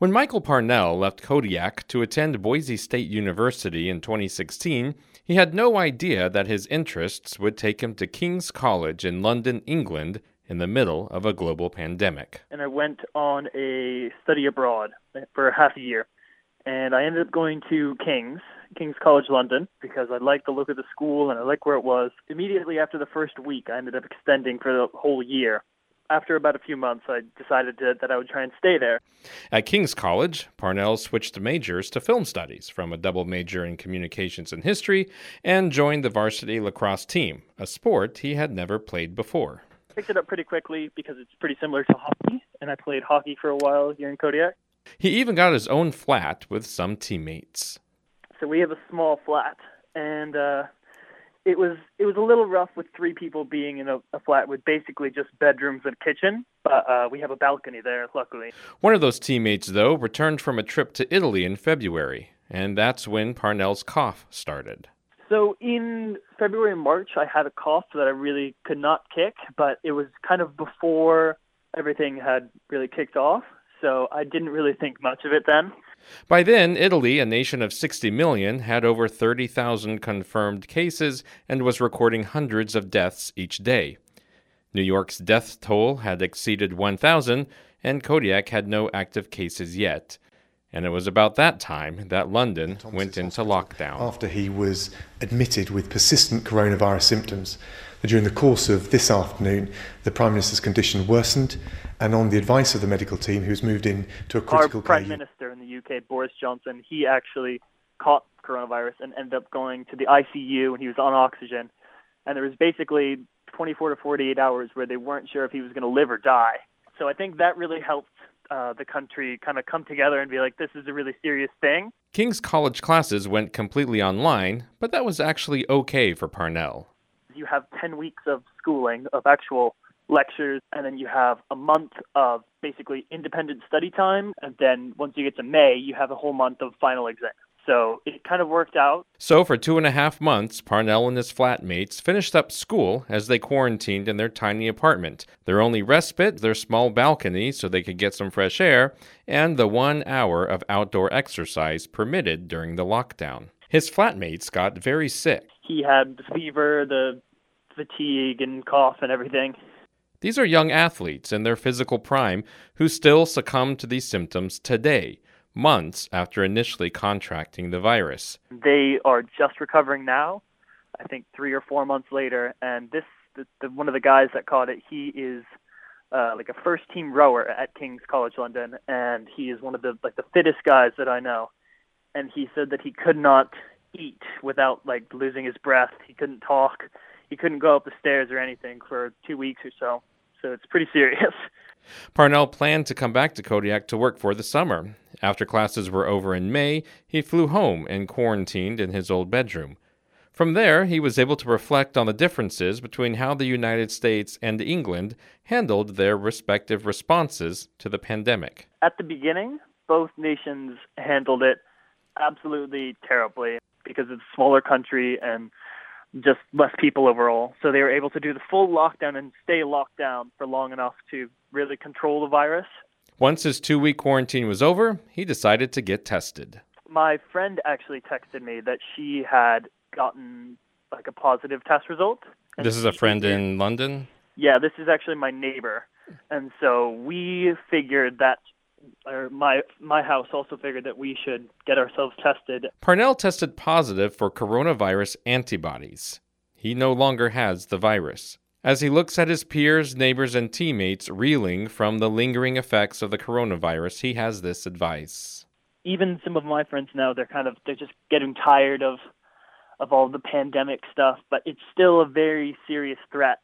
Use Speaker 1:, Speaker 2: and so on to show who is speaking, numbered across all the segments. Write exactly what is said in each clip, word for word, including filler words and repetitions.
Speaker 1: When Michael Parnell left Kodiak to attend Boise State University in twenty sixteen, he had no idea that his interests would take him to King's College in London, England, in the middle of a global pandemic.
Speaker 2: And I went on a study abroad for half a year. And I ended up going to King's, King's College London, because I liked the look of the school and I liked where it was. Immediately after the first week, I ended up extending for the whole year. After about a few months, I decided to, that I would try and stay there.
Speaker 1: At King's College, Parnell switched majors to film studies from a double major in communications and history and joined the varsity lacrosse team, a sport he had never played before.
Speaker 2: Picked it up pretty quickly because it's pretty similar to hockey, and I played hockey for a while here in Kodiak.
Speaker 1: He even got his own flat with some teammates.
Speaker 2: So we have a small flat, and uh, it was it was a little rough with three people being in a, a flat with basically just bedrooms and kitchen, but uh, we have a balcony there, luckily.
Speaker 1: One of those teammates, though, returned from a trip to Italy in February, and that's when Parnell's cough started.
Speaker 2: So in February and March, I had a cough that I really could not kick, but it was kind of before everything had really kicked off, so I didn't really think much of it then.
Speaker 1: By then, Italy, a nation of sixty million, had over thirty thousand confirmed cases and was recording hundreds of deaths each day. New York's death toll had exceeded one thousand, and Kodiak had no active cases yet. And it was about that time that London went into lockdown.
Speaker 3: After he was admitted with persistent coronavirus symptoms, during the course of this afternoon, the Prime Minister's condition worsened, and on the advice of the medical team, who's moved in to a critical
Speaker 2: care. Our Prime
Speaker 3: care
Speaker 2: Minister in the U K, Boris Johnson, he actually caught coronavirus and ended up going to the I C U, and he was on oxygen. And there was basically twenty-four to forty-eight hours where they weren't sure if he was going to live or die. So I think that really helped uh, the country kind of come together and be like, this is a really serious thing.
Speaker 1: King's College classes went completely online, but that was actually okay for Parnell.
Speaker 2: You have ten weeks of schooling, of actual lectures, and then you have a month of basically independent study time, and then once you get to May, you have a whole month of final exams. So it kind of worked out.
Speaker 1: So for two and a half months, Parnell and his flatmates finished up school as they quarantined in their tiny apartment. Their only respite, their small balcony so they could get some fresh air, and the one hour of outdoor exercise permitted during the lockdown. His flatmates got very sick.
Speaker 2: He had the fever, the fatigue, and cough and everything.
Speaker 1: These are young athletes in their physical prime who still succumb to these symptoms today, months after initially contracting the virus.
Speaker 2: They are just recovering now, I think three or four months later, and this the, the, one of the guys that caught it, he is uh, like a first-team rower at King's College London, and he is one of the like the fittest guys that I know. And he said that he could not eat without like losing his breath. He couldn't talk. He couldn't go up the stairs or anything for two weeks or so. So it's pretty serious.
Speaker 1: Parnell planned to come back to Kodiak to work for the summer. After classes were over in May, he flew home and quarantined in his old bedroom. From there, he was able to reflect on the differences between how the United States and England handled their respective responses to the pandemic.
Speaker 2: At the beginning, both nations handled it absolutely terribly because it's a smaller country and just less people overall. So they were able to do the full lockdown and stay locked down for long enough to really control the virus.
Speaker 1: Once his two-week quarantine was over, he decided to get tested.
Speaker 2: My friend actually texted me that she had gotten like a positive test result.
Speaker 1: This is a friend in London?
Speaker 2: Yeah, this is actually my neighbor. And so we figured that Or my my house also figured that we should get ourselves tested.
Speaker 1: Parnell tested positive for coronavirus antibodies. He no longer has the virus. As he looks at his peers, neighbors, and teammates reeling from the lingering effects of the coronavirus, he has this advice.
Speaker 2: Even some of my friends now, they're kind of they're just getting tired of of all the pandemic stuff, but it's still a very serious threat.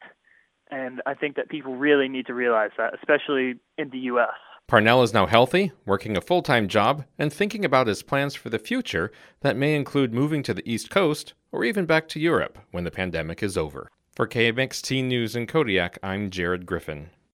Speaker 2: And I think that people really need to realize that, especially in the U S
Speaker 1: Parnell is now healthy, working a full-time job, and thinking about his plans for the future that may include moving to the East Coast or even back to Europe when the pandemic is over. For K M X T News in Kodiak, I'm Jared Griffin.